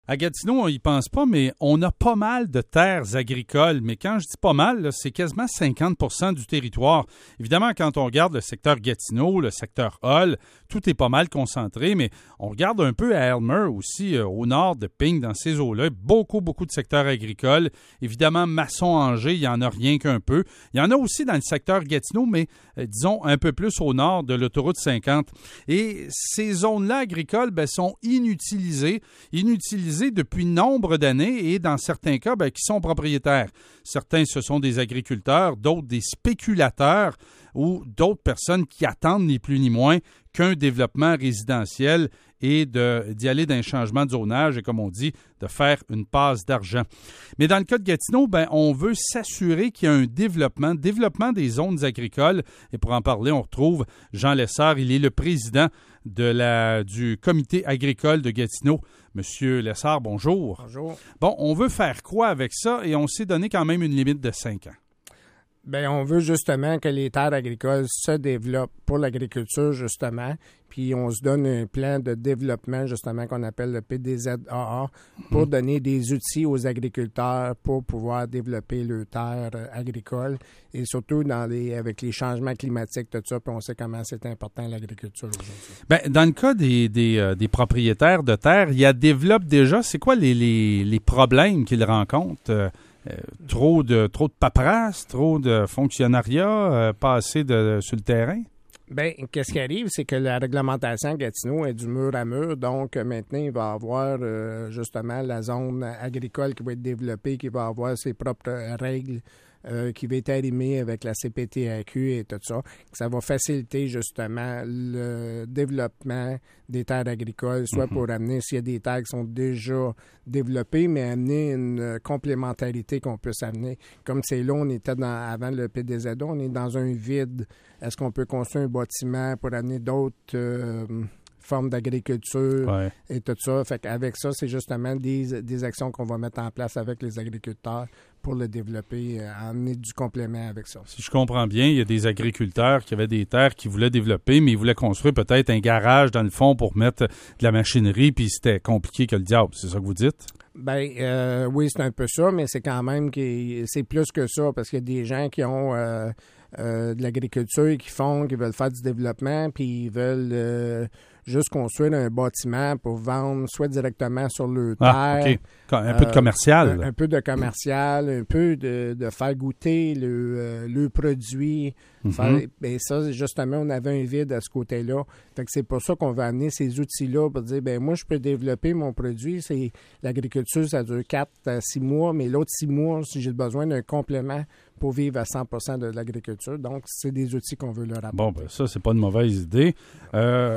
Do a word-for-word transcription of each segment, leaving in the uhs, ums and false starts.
À Gatineau, on y pense pas, mais on a pas mal de terres agricoles. Mais quand je dis pas mal, là, c'est quasiment cinquante pour cent du territoire. Évidemment, quand on regarde le secteur Gatineau, le secteur Hull, tout est pas mal concentré, mais on regarde un peu à Aylmer aussi, euh, au nord de Ping, dans ces eaux-là. Beaucoup, beaucoup de secteurs agricoles. Évidemment, Masson-Angers, il y en a rien qu'un peu. Il y en a aussi dans le secteur Gatineau, mais euh, disons un peu plus au nord de l'autoroute cinquante. Et ces zones-là agricoles ben, sont inutilisées, inutilisées depuis nombre d'années et dans certains cas, ben, qui sont propriétaires. Certains, ce sont des agriculteurs, d'autres des spéculateurs ou d'autres personnes qui attendent ni plus ni moins qu'un développement résidentiel et de, d'y aller d'un changement de zonage et, comme on dit, de faire une passe d'argent. Mais dans le cas de Gatineau, ben, on veut s'assurer qu'il y a un développement, développement des zones agricoles. Et pour en parler, on retrouve Jean Lessard. Il est le président de la, du comité agricole de Gatineau. Monsieur Lessard, bonjour. Bonjour. Bon, on veut faire quoi avec ça? Et on s'est donné quand même une limite de cinq ans. Bien, on veut justement que les terres agricoles se développent pour l'agriculture, justement. Puis on se donne un plan de développement, justement, qu'on appelle le P D Z A A, pour mmh. donner des outils aux agriculteurs pour pouvoir développer leurs terres agricoles. Et surtout dans les, avec les changements climatiques, tout ça, puis on sait comment c'est important l'agriculture aujourd'hui. Bien, dans le cas des, des, euh, des propriétaires de terres, il y a développe déjà, c'est quoi les, les, les problèmes qu'ils rencontrent? Euh, Euh, trop de trop de paperasse, trop de fonctionnariat, euh, pas assez de, sur le terrain? Bien, qu'est-ce qui arrive, c'est que la réglementation à Gatineau est du mur à mur. Donc, maintenant, il va y avoir euh, justement la zone agricole qui va être développée, qui va avoir ses propres règles, euh, qui va être arrimée avec la C P T A Q et tout ça. Ça va faciliter justement le développement des terres agricoles, soit mm-hmm. pour amener, s'il y a des terres qui sont déjà développées, mais amener une complémentarité qu'on puisse amener. Comme c'est là, on était dans, avant le P D Z A, on est dans un vide. Est-ce qu'on peut construire un bâtiment pour amener d'autres euh, formes d'agriculture ouais. et tout ça? Fait qu'avec ça, c'est justement des, des actions qu'on va mettre en place avec les agriculteurs pour le développer, euh, amener du complément avec ça. Si je comprends bien, il y a des agriculteurs qui avaient des terres qu'ils voulaient développer, mais ils voulaient construire peut-être un garage dans le fond pour mettre de la machinerie, puis c'était compliqué que le diable. C'est ça que vous dites? Bien, euh, oui, c'est un peu ça, mais c'est quand même que c'est plus que ça, parce qu'il y a des gens qui ont euh, euh, de l'agriculture, qui font, qui veulent faire du développement, puis ils veulent euh, juste construire un bâtiment pour vendre soit directement sur le terre. Ah, OK. Un peu de commercial. Euh, un, un peu de commercial, un peu de, de faire goûter le, euh, le produit. Mm-hmm. Faire, ben ça, justement, on avait un vide à ce côté-là. Fait que c'est pour ça qu'on va amener ces outils-là pour dire, ben moi, je peux développer mon produit. C'est l'agriculture, ça dure quatre à six mois, mais l'autre six mois, si j'ai besoin d'un complément pour vivre à cent pour cent de l'agriculture. Donc, c'est des outils qu'on veut leur apporter. Bon, ben ça, c'est pas une mauvaise idée. Euh,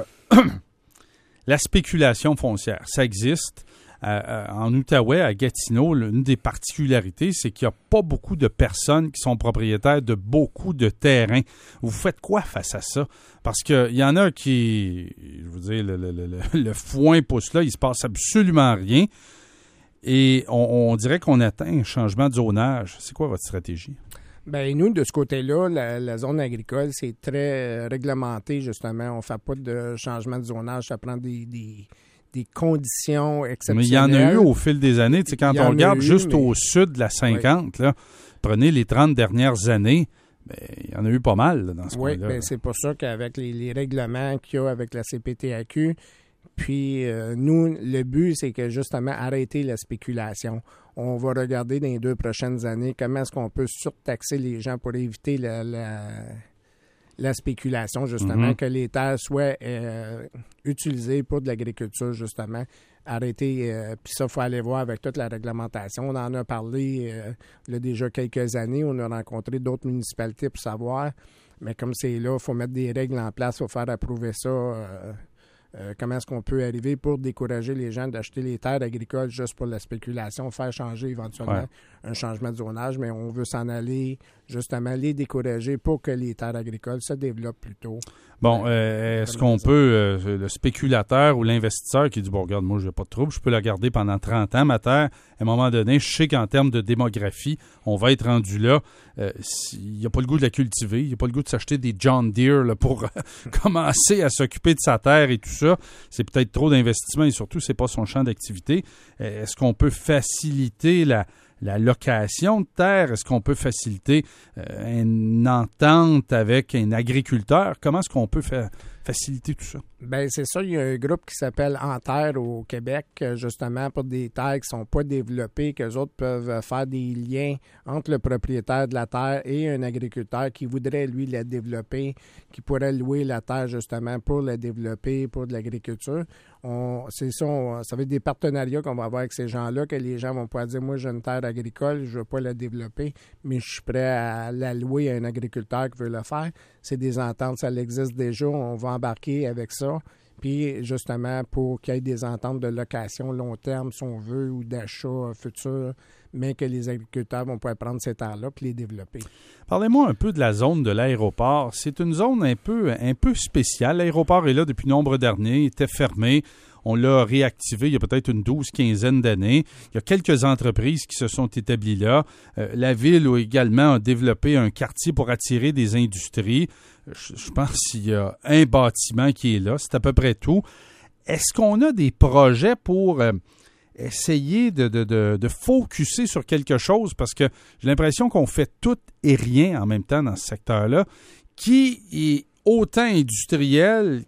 la spéculation foncière, ça existe. Euh, en Outaouais, à Gatineau, l'une des particularités, c'est qu'il n'y a pas beaucoup de personnes qui sont propriétaires de beaucoup de terrains. Vous faites quoi face à ça? Parce qu'il y en a qui, je veux dire, le, le, le, le foin pousse là, il se passe absolument rien. Et on, on dirait qu'on atteint un changement de zonage. C'est quoi votre stratégie? Bien, nous, de ce côté-là, la, la zone agricole, c'est très réglementé, justement. On ne fait pas de changement de zonage. Ça prend des, des, des conditions exceptionnelles. Mais il y en a eu au fil des années. Tu sais, quand on regarde eu, juste mais... au sud de la cinquante, oui. là, prenez les trente dernières années, bien, il y en a eu pas mal là, dans ce oui, coin-là. Oui, bien, c'est pour ça qu'avec les, les règlements qu'il y a avec la C P T A Q, puis euh, nous, le but, c'est que justement arrêter la spéculation. On va regarder dans les deux prochaines années comment est-ce qu'on peut surtaxer les gens pour éviter la, la, la spéculation, justement, mm-hmm. que les terres soient euh, utilisées pour de l'agriculture, justement. Arrêter, euh, puis ça, il faut aller voir avec toute la réglementation. On en a parlé euh, il y a déjà quelques années. On a rencontré d'autres municipalités pour savoir. Mais comme c'est là, il faut mettre des règles en place, il faut faire approuver ça. Euh, Euh, comment est-ce qu'on peut arriver pour décourager les gens d'acheter les terres agricoles juste pour la spéculation, faire changer éventuellement ouais. un changement de zonage, mais on veut s'en aller justement les décourager pour que les terres agricoles se développent plus tôt. Bon, euh, est-ce qu'on peut, euh, le spéculateur ou l'investisseur qui dit, bon, regarde, moi, je n'ai pas de trouble, je peux la garder pendant trente ans, ma terre. À un moment donné, je sais qu'en termes de démographie, on va être rendu là. Euh, il n'y a pas le goût de la cultiver, il n'y a pas le goût de s'acheter des John Deere là, pour commencer à s'occuper de sa terre et tout ça. C'est peut-être trop d'investissement et surtout, c'est pas son champ d'activité. Euh, est-ce qu'on peut faciliter la la location de terre? Est-ce qu'on peut faciliter euh, une entente avec un agriculteur? Comment est-ce qu'on peut fa- faciliter tout ça? Bien, c'est ça. Il y a un groupe qui s'appelle Enterre au Québec, justement, pour des terres qui ne sont pas développées, qu'eux autres peuvent faire des liens entre le propriétaire de la terre et un agriculteur qui voudrait, lui, la développer, qui pourrait louer la terre, justement, pour la développer, pour de l'agriculture. On, c'est ça, on, ça va être des partenariats qu'on va avoir avec ces gens-là, que les gens vont pouvoir dire, moi, j'ai une terre agricole, je ne veux pas la développer, mais je suis prêt à la louer à un agriculteur qui veut le faire. C'est des ententes, ça existe déjà, on va embarquer avec ça. Puis, justement, pour qu'il y ait des ententes de location long terme, si on veut, ou d'achat futur, mais que les agriculteurs vont pouvoir prendre ces terres-là et les développer. Parlez-moi un peu de la zone de l'aéroport. C'est une zone un peu, un peu spéciale. L'aéroport est là depuis nombre d'années, il était fermé. On l'a réactivé il y a peut-être une douze, quinzaine d'années. Il y a quelques entreprises qui se sont établies là. Euh, la ville a également développé un quartier pour attirer des industries. Je, je pense qu'il y a un bâtiment qui est là. C'est à peu près tout. Est-ce qu'on a des projets pour euh, essayer de, de, de, de focusser sur quelque chose? Parce que j'ai l'impression qu'on fait tout et rien en même temps dans ce secteur-là, qui est autant industriel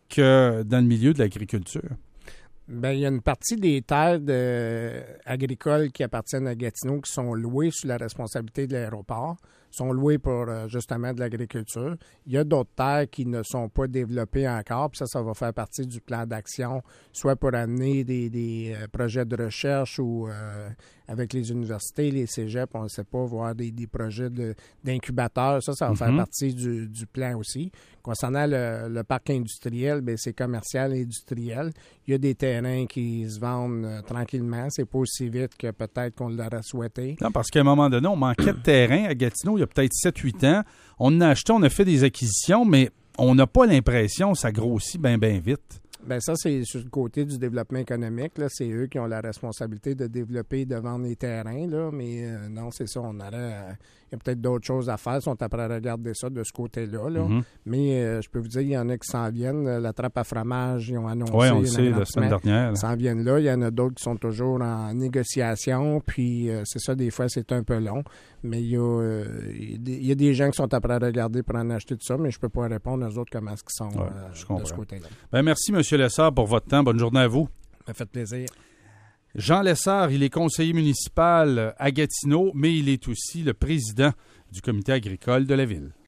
que dans le milieu de l'agriculture. Bien, il y a une partie des terres de, agricoles qui appartiennent à Gatineau qui sont louées sous la responsabilité de l'aéroport, sont louées pour justement de l'agriculture. Il y a d'autres terres qui ne sont pas développées encore, puis ça, ça va faire partie du plan d'action, soit pour amener des, des euh, projets de recherche ou euh, avec les universités, les cégeps, on ne sait pas, voir des, des projets de, d'incubateurs. Ça, ça va mm-hmm. faire partie du, du plan aussi. Concernant le, le parc industriel, bien, c'est commercial et industriel. Il y a des terrains qui se vendent euh, tranquillement. C'est pas aussi vite que peut-être qu'on l'aurait souhaité. Non, parce qu'à un moment donné, on manquait de terrain à Gatineau il y a peut-être sept huit ans. On en a acheté, on a fait des acquisitions, mais on n'a pas l'impression que ça grossit bien, bien vite. Bien, ça, c'est sur le côté du développement économique. Là. C'est eux qui ont la responsabilité de développer et de vendre les terrains. Là. Mais euh, non, c'est ça. On aurait, euh, il y a peut-être d'autres choses à faire. Ils sont après à regarder ça de ce côté-là. Là. Mm-hmm. Mais euh, je peux vous dire, il y en a qui s'en viennent. La trappe à fromage, ils ont annoncé. Oui, on le sait, la semaine dernière. Ils s'en viennent là. Il y en a d'autres qui sont toujours en négociation. Puis, euh, c'est ça, des fois, c'est un peu long. Mais il y, a, euh, il y a des gens qui sont après à regarder pour en acheter tout ça. Mais je ne peux pas répondre aux autres comment est-ce qu'ils sont ouais, euh, de ce côté-là. Bien, merci, M. Lessard, pour votre temps. Bonne journée à vous. Ça fait plaisir. Jean Lessard, il est conseiller municipal à Gatineau, mais il est aussi le président du comité agricole de la ville.